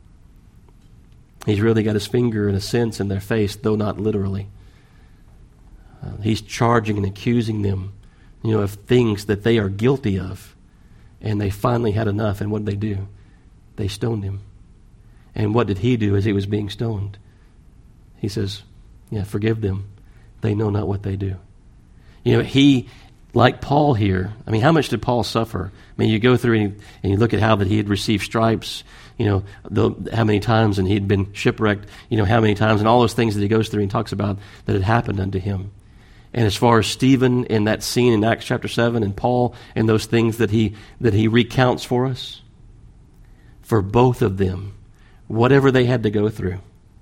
He's really got his finger, in a sense, in their face, though not literally. Uh, he's charging and accusing them, you know, of things that they are guilty of. And they finally had enough. And what did they do? They stoned him. And what did he do as he was being stoned? He says, yeah, forgive them. They know not what they do. You know, he, like Paul here, I mean, how much did Paul suffer? I mean, you go through and you, and you look at how that he had received stripes, you know, the, how many times, and he'd been shipwrecked, you know, how many times, and all those things that he goes through and talks about that had happened unto him. And as far as Stephen in that scene in Acts chapter seven, and Paul and those things that he that he recounts for us, for both of them, whatever they had to go through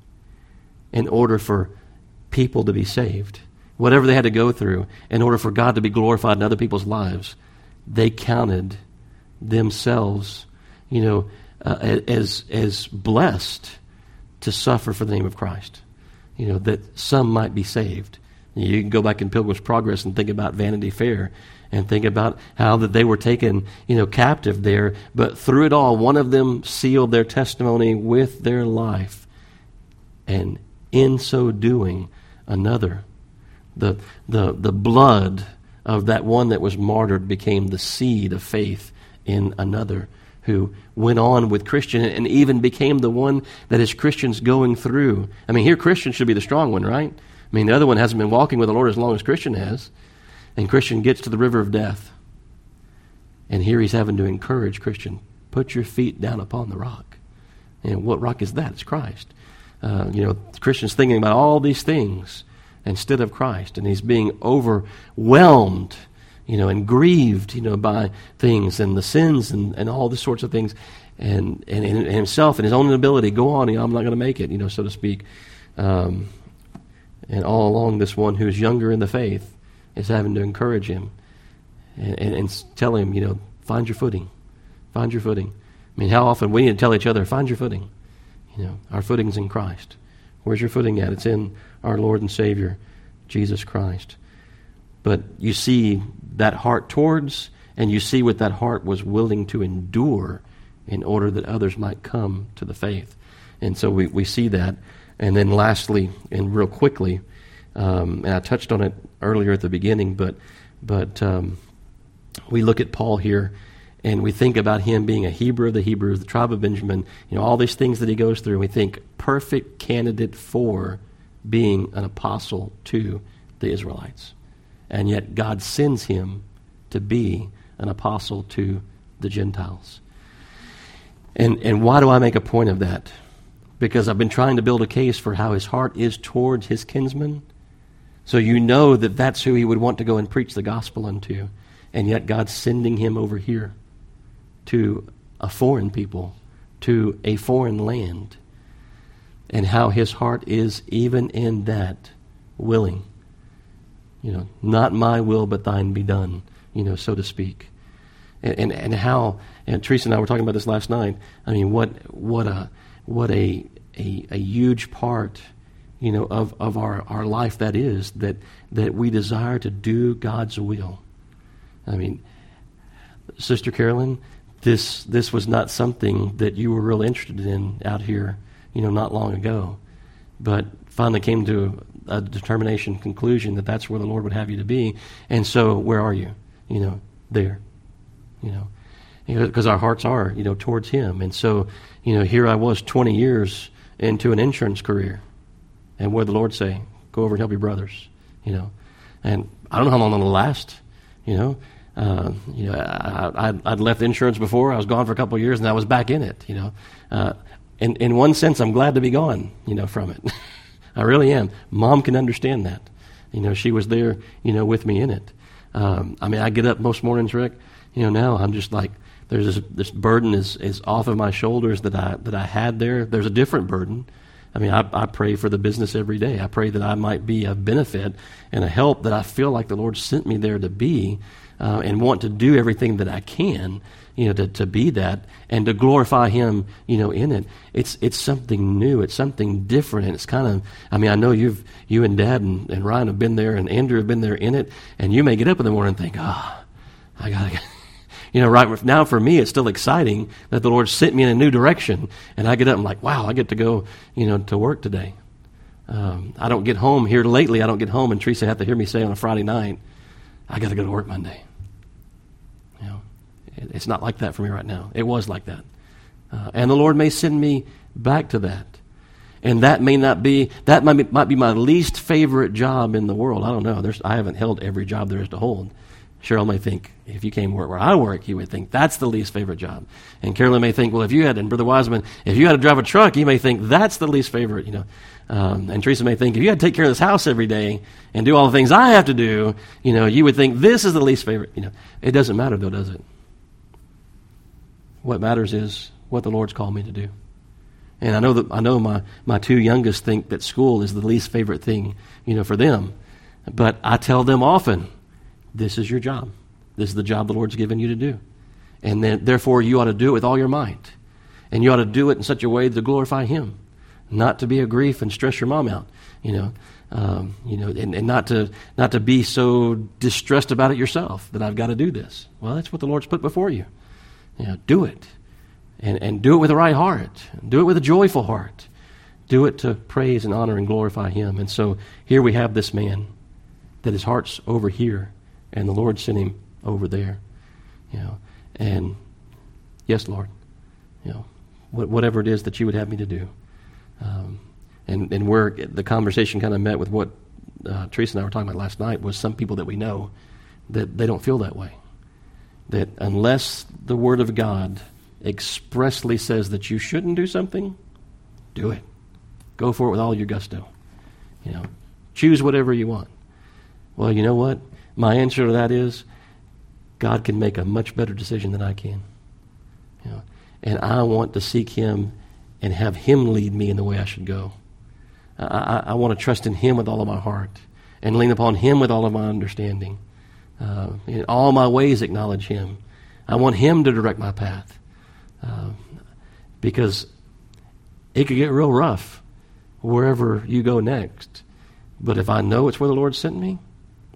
in order for people to be saved, whatever they had to go through in order for God to be glorified in other people's lives, they counted themselves, you know, uh, as as blessed to suffer for the name of Christ, you know, that some might be saved. You can go back in Pilgrim's Progress and think about Vanity Fair and think about how that they were taken, you know, captive there. But through it all, one of them sealed their testimony with their life. And in so doing, another. The, the, the blood of that one that was martyred became the seed of faith in another who went on with Christian and even became the one that is Christian's going through. I mean, here Christian should be the strong one, right? I mean, the other one hasn't been walking with the Lord as long as Christian has. And Christian gets to the river of death. And here he's having to encourage Christian, put your feet down upon the rock. And what rock is that? It's Christ. Uh, you know, Christian's thinking about all these things instead of Christ. And he's being overwhelmed, you know, and grieved, you know, by things and the sins and, and all these sorts of things. And, and, and himself and his own inability, go on, you know, I'm not going to make it, you know, so to speak. Um, and all along, this one who's younger in the faith is having to encourage him and, and, and tell him, you know, find your footing. Find your footing. I mean, how often we need to tell each other, find your footing. You know, our footing's in Christ. Where's your footing at? It's in our Lord and Savior, Jesus Christ. But you see that heart towards, and you see what that heart was willing to endure in order that others might come to the faith. And so we, we see that. And then lastly, and real quickly, um, and I touched on it earlier at the beginning, but but um, we look at Paul here, and we think about him being a Hebrew of the Hebrews, the tribe of Benjamin, you know, all these things that he goes through, and we think perfect candidate for being an apostle to the Israelites. And yet God sends him to be an apostle to the Gentiles. And and why do I make a point of that? Because I've been trying to build a case for how his heart is towards his kinsmen. So you know that that's who he would want to go and preach the gospel unto. And yet God's sending him over here to a foreign people, to a foreign land. And how his heart is even in that willing. You know, not my will, but thine be done, you know, so to speak. And, and, and how, and Teresa and I were talking about this last night. I mean, what what a what a a, a huge part, you know, of, of our, our life that is, that that we desire to do God's will. I mean, Sister Carolyn, this this was not something that you were real interested in out here, you know, not long ago, but finally came to a determination, conclusion that that's where the Lord would have you to be. And so, where are you? You know, there. You know, because our hearts are, you know, towards Him. And so, you know, here I was twenty years into an insurance career, and what did the Lord say? Go over and help your brothers. You know, and I don't know how long it'll last. You know, uh, you know, I, I'd, I'd left insurance before. I was gone for a couple of years, and I was back in it. You know, uh, in in one sense, I'm glad to be gone. You know, from it. I really am. Mom can understand that. You know, she was there, you know, with me in it. Um, I mean, I get up most mornings, Rick. You know, now I'm just like, there's this, this burden is, is off of my shoulders that I that I had there. There's a different burden. I mean, I, I pray for the business every day. I pray that I might be a benefit and a help that I feel like the Lord sent me there to be, uh, and want to do everything that I can, you know, to, to be that and to glorify Him, you know, in it. It's it's something new. It's something different. And it's kind of, I mean, I know you've, you and Dad and, and Ryan have been there and Andrew have been there in it. And you may get up in the morning and think, ah, oh, I got to, you know, right now for me, it's still exciting that the Lord sent me in a new direction. And I get up and I'm like, wow, I get to go, you know, to work today. Um, I don't get home here lately. I don't get home and Teresa have to hear me say on a Friday night, I got to go to work Monday. You know, it, it's not like that for me right now. It was like that. Uh, and the Lord may send me back to that. And that may not be, that might be, might be my least favorite job in the world. I don't know. There's, I haven't held every job there is to hold. Cheryl may think, if you came to work where I work, you would think that's the least favorite job. And Carolyn may think, well, if you had, and Brother Wiseman, if you had to drive a truck, you may think that's the least favorite, you know. Um, and Teresa may think, if you had to take care of this house every day and do all the things I have to do, you know, you would think this is the least favorite, you know. It doesn't matter, though, does it? What matters is what the Lord's called me to do. And I know that I know my, my two youngest think that school is the least favorite thing, you know, for them. But I tell them often, this is your job. This is the job the Lord's given you to do. And then, therefore, you ought to do it with all your might. And you ought to do it in such a way to glorify Him, not to be a grief and stress your mom out, you know, um, you know, and, and not to not to be so distressed about it yourself that I've got to do this. Well, that's what the Lord's put before you. You know, do it. And, and do it with the right heart. Do it with a joyful heart. Do it to praise and honor and glorify him. And so here we have this man that his heart's over here, and the Lord sent him over there. You know, and yes, Lord, you know, wh- whatever it is that you would have me to do. Um, and, and where the conversation kind of met with what uh, Teresa and I were talking about last night was some people that we know that they don't feel that way. That unless the Word of God expressly says that you shouldn't do something, do it. Go for it with all your gusto. You know, choose whatever you want. Well, you know what? My answer to that is God can make a much better decision than I can. You know, and I want to seek him and have him lead me in the way I should go. I, I, I want to trust in him with all of my heart and lean upon him with all of my understanding. Uh, in all my ways acknowledge him. I want him to direct my path. Uh, because it could get real rough wherever you go next. But if I know it's where the Lord sent me,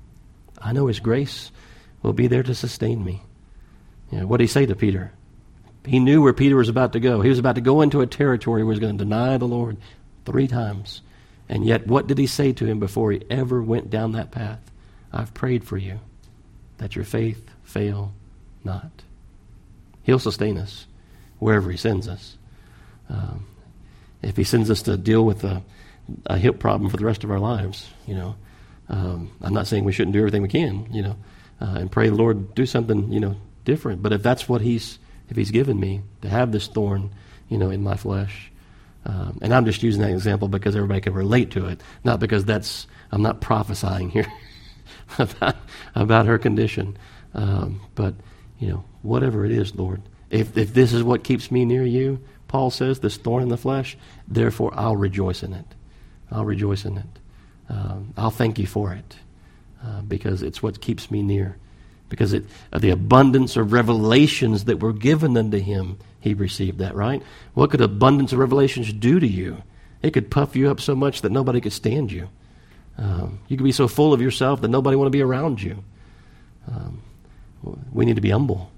I know his grace will be there to sustain me. You know, what did he say to Peter? He knew where Peter was about to go. He was about to go into a territory where he was going to deny the Lord three times. And yet, what did he say to him before he ever went down that path? I've prayed for you, that your faith fail not. He'll sustain us wherever he sends us. Um, if he sends us to deal with a, a hip problem for the rest of our lives, you know, um, I'm not saying we shouldn't do everything we can, you know, uh, and pray the Lord do something, you know, different. But if that's what he's, if he's given me to have this thorn, you know, in my flesh, um, and I'm just using that example because everybody can relate to it, not because that's, I'm not prophesying here about, about her condition. Um, but, you know, whatever it is, Lord, if if this is what keeps me near you, Paul says, this thorn in the flesh, therefore I'll rejoice in it. I'll rejoice in it. Um, I'll thank you for it uh, because it's what keeps me near. Because it, of the abundance of revelations that were given unto him, he received that, right? What could abundance of revelations do to you? It could puff you up so much that nobody could stand you. Um, you could be so full of yourself that nobody want to be around you. Um, we need to be humble.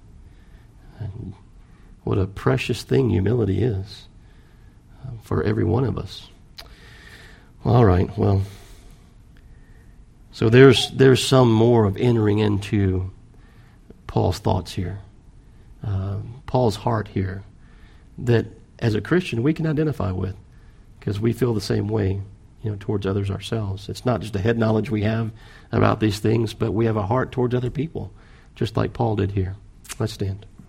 And what a precious thing humility is uh, for every one of us. All right, well, so there's there's some more of entering into Paul's thoughts here, uh, Paul's heart here, that as a Christian we can identify with, because we feel the same way, you know, towards others ourselves. It's not just a head knowledge we have about these things, but we have a heart towards other people, just like Paul did here. Let's stand.